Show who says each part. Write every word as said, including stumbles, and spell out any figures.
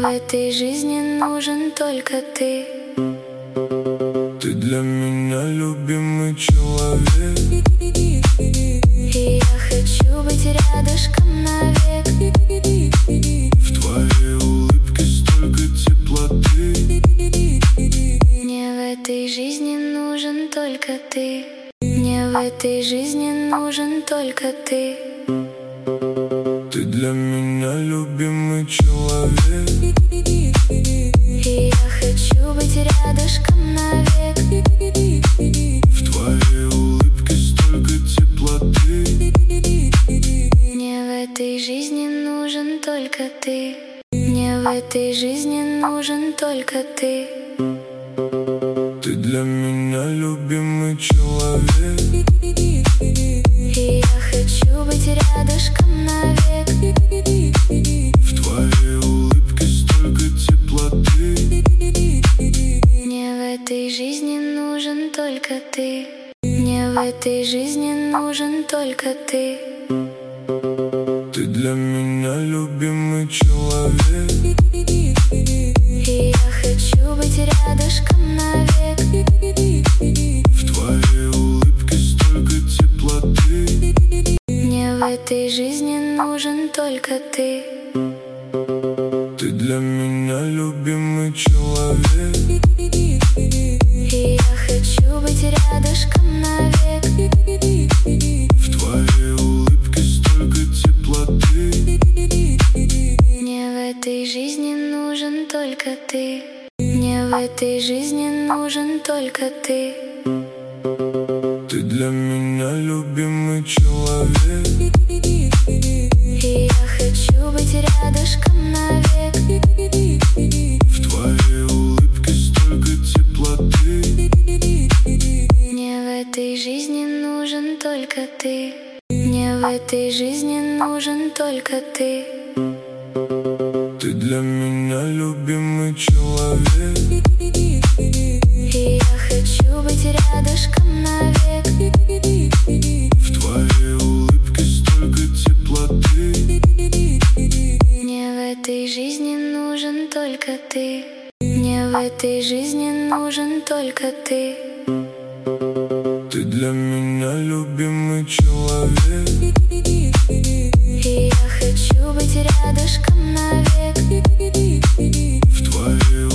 Speaker 1: этой жизни нужен только ты.
Speaker 2: Ты для меня любимый человек,
Speaker 1: и я хочу быть рядышком навек.
Speaker 2: в твоей улыбке столько теплоты.
Speaker 1: Мне в этой жизни нужен только ты. Мне в этой жизни нужен только ты.
Speaker 2: Ты для меня любимый человек,
Speaker 1: и я хочу быть рядышком навек.
Speaker 2: в твоей улыбке столько теплоты.
Speaker 1: Мне в этой жизни нужен только ты. Мне в этой жизни нужен только ты.
Speaker 2: Ты для меня любимый человек,
Speaker 1: и я хочу быть рядышком навек.
Speaker 2: в твоей улыбке столько теплоты.
Speaker 1: Мне в этой жизни нужен только ты. Мне в этой жизни нужен только ты.
Speaker 2: Ты для меня любимый человек,
Speaker 1: и я хочу быть рядышком навек.
Speaker 2: в твоей улыбке столько теплоты.
Speaker 1: Мне в этой жизни нужен только ты.
Speaker 2: Ты для меня любимый человек,
Speaker 1: и я хочу быть рядышком навек.
Speaker 2: в твоей улыбке столько теплоты.
Speaker 1: Мне в этой жизни нужен только ты. Мне в этой жизни нужен только ты.
Speaker 2: Ты для меня любимый человек,
Speaker 1: и я хочу быть рядышком навек.
Speaker 2: в твоей улыбке столько теплоты.
Speaker 1: Мне в этой жизни нужен только ты. Мне в этой жизни нужен только ты.
Speaker 2: Ты для меня любимый человек,
Speaker 1: и я хочу быть рядышком навек.
Speaker 2: в твоей улыбке столько теплоты.
Speaker 1: Мне в этой жизни нужен только ты. Мне в этой жизни нужен только ты.
Speaker 2: Ты для меня любимый человек,
Speaker 1: и я хочу быть рядышком навек.
Speaker 2: в твоей